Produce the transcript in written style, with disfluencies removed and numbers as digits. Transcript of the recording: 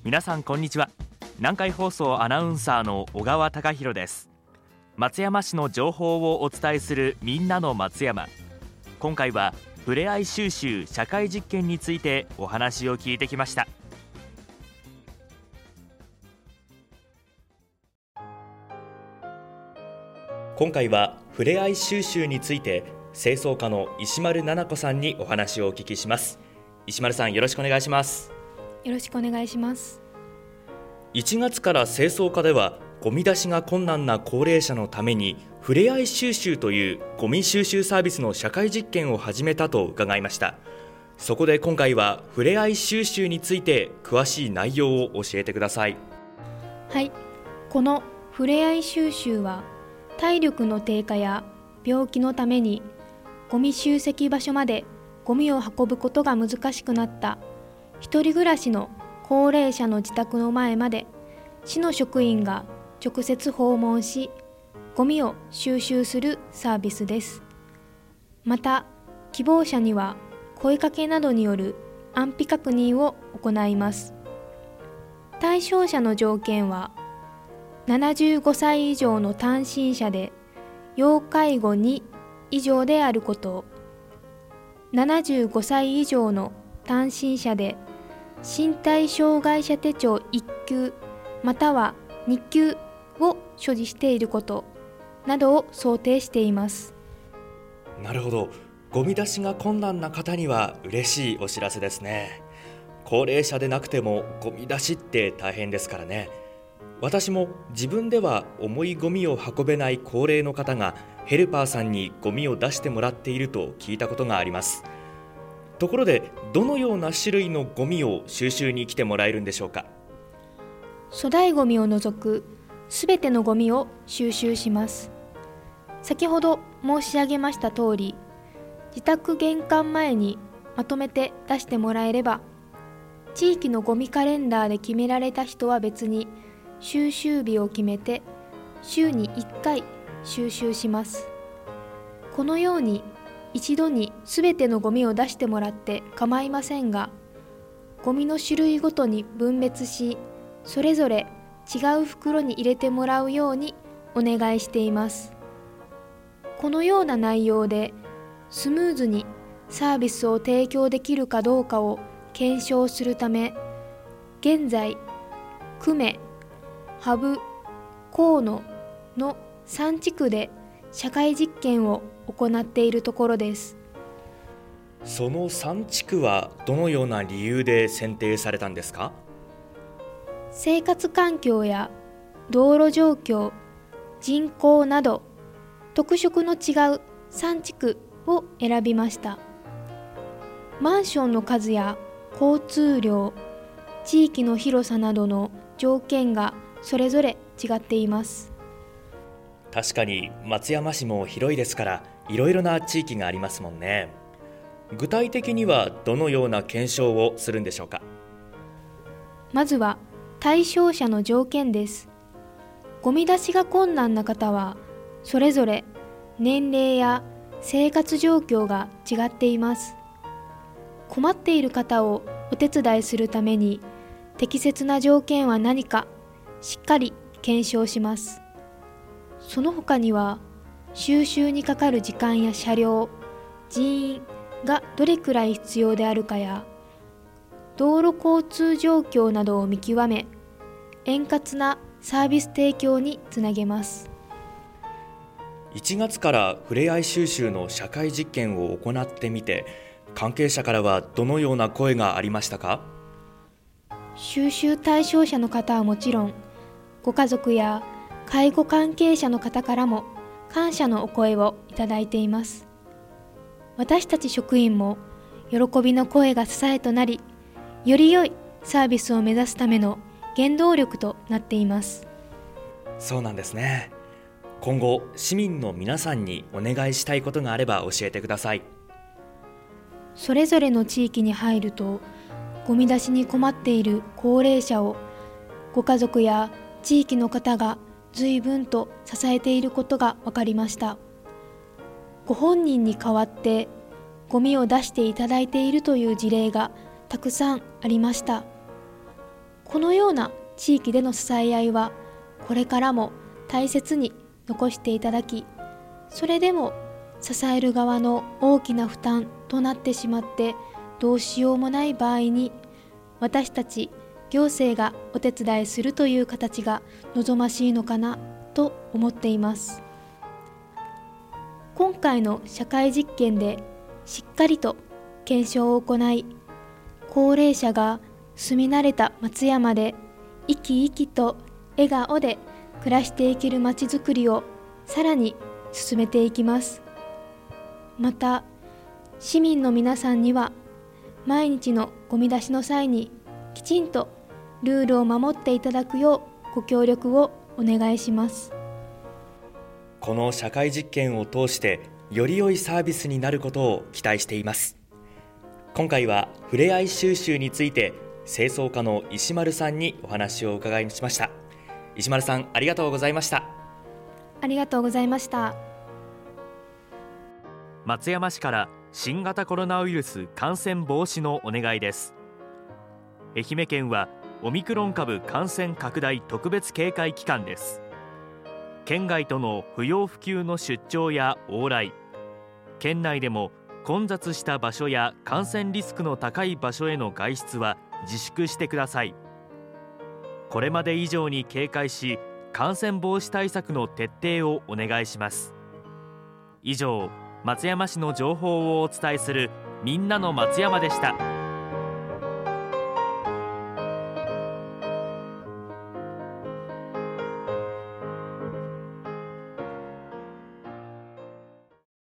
皆さんこんにちは。南海放送アナウンサーの小川貴博です。松山市の情報をお伝えするみんなの松山。今回はふれあい収集社会実験についてお話を聞いてきました。今回はふれあい収集について清掃課の石丸奈々子さんにお話をお聞きします。石丸さん、よろしくお願いします。 よろしくお願いします。 1月から清掃課ではゴミ出しが困難な高齢者のためにふれあい収集というゴミ収集サービスの社会実験を始めたと伺いました。そこで今回はふれあい収集について詳しい内容を教えてください。 はい、このふれあい収集は体力の低下や病気のためにゴミ集積場所までゴミを運ぶことが難しくなった一人暮らしの高齢者の自宅の前まで市の職員が直接訪問し、ゴミを収集するサービスです。また、希望者には声かけなどによる安否確認を行います。対象者の条件は、75歳以上の単身者で要介護2以上であること、75歳以上の単身者で身体障害者手帳1級または2級を所持していることなどを想定しています。 なるほど。ゴミ出しが困難な方には嬉しいお知らせですね。高齢者でなくてもゴミ出しって大変ですからね。私も自分では重いゴミを運べない高齢の方がヘルパーさんにゴミを出してもらっていると聞いたことがあります。ところで、どのような種類のゴミを収集に来てもらえるんでしょうか。 粗大ゴミを除くすべてのゴミを収集します。先ほど申し上げました通り、自宅玄関前にまとめて出してもらえれば、地域のゴミカレンダーで決められた人は別に収集日を決めて週に1回収集します。このように一度にすべてのゴミを出してもらって構いませんが、ゴミの種類ごとに分別し、それぞれ違う袋に入れてもらうようにお願いしています。このような内容でスムーズにサービスを提供できるかどうかを検証するため、現在、久米、羽生、河野の3地区で社会実験を行っているところです。 その3地区はどのような理由で選定されたんですか？ 生活環境や道路状況、人口など特色の違う3地区を選びました。マンションの数や交通量、地域の広さなどの条件がそれぞれ違っています。 確かに松山市も広いですから、いろいろな地域がありますもんね。具体的にはどのような検証をするんでしょうか？ まずは対象者の条件です。ゴミ出しが困難な方はそれぞれ年齢や生活状況が違っています。困っている方をお手伝いするために適切な条件は何かしっかり検証します。その他には収集にかかる時間や車両、人員がどれくらい必要であるかや道路交通状況などを見極め、円滑なサービス提供につなげます。 1月からふれあい収集の社会実験を行ってみて、関係者からはどのような声がありましたか？ 収集対象者の方はもちろん、ご家族や介護関係者の方からも感謝のお声をいただいています。私たち職員も喜びの声が支えとなり、より良いサービスを目指すための原動力となっています。 そうなんですね。今後、市民の皆さんにお願いしたいことがあれば教えてください。 それぞれの地域に入ると、ゴミ出しに困っている高齢者をご家族や地域の方が随分と支えていることが分かりました。ご本人に代わってゴミを出していただいているという事例がたくさんありました。 このような地域での支え合いはこれからも大切に残していただき、それでも支える側の大きな負担となってしまってどうしようもない場合に、私たち行政がお手伝いするという形が望ましいのかなと思っています。今回の社会実験でしっかりと検証を行い、高齢者が住み慣れた松山で生き生きと笑顔で暮らしていけるまちづくりをさらに進めていきます。また市民の皆さんには毎日のゴミ出しの際にきちんとルールを守っていただくようご協力をお願いします。 この社会実験を通してより良いサービスになることを期待しています。今回はふれあい収集について清掃課の石丸さんにお話を伺いしました。石丸さん、ありがとうございました。 ありがとうございました。 松山市から新型コロナウイルス感染防止のお願いです。愛媛県はオミクロン株感染拡大特別警戒期間です。県外との不要不急の出張や往来、県内でも混雑した場所や感染リスクの高い場所への外出は自粛してください。これまで以上に警戒し、感染防止対策の徹底をお願いします。以上、松山市の情報をお伝えするみんなの松山でした。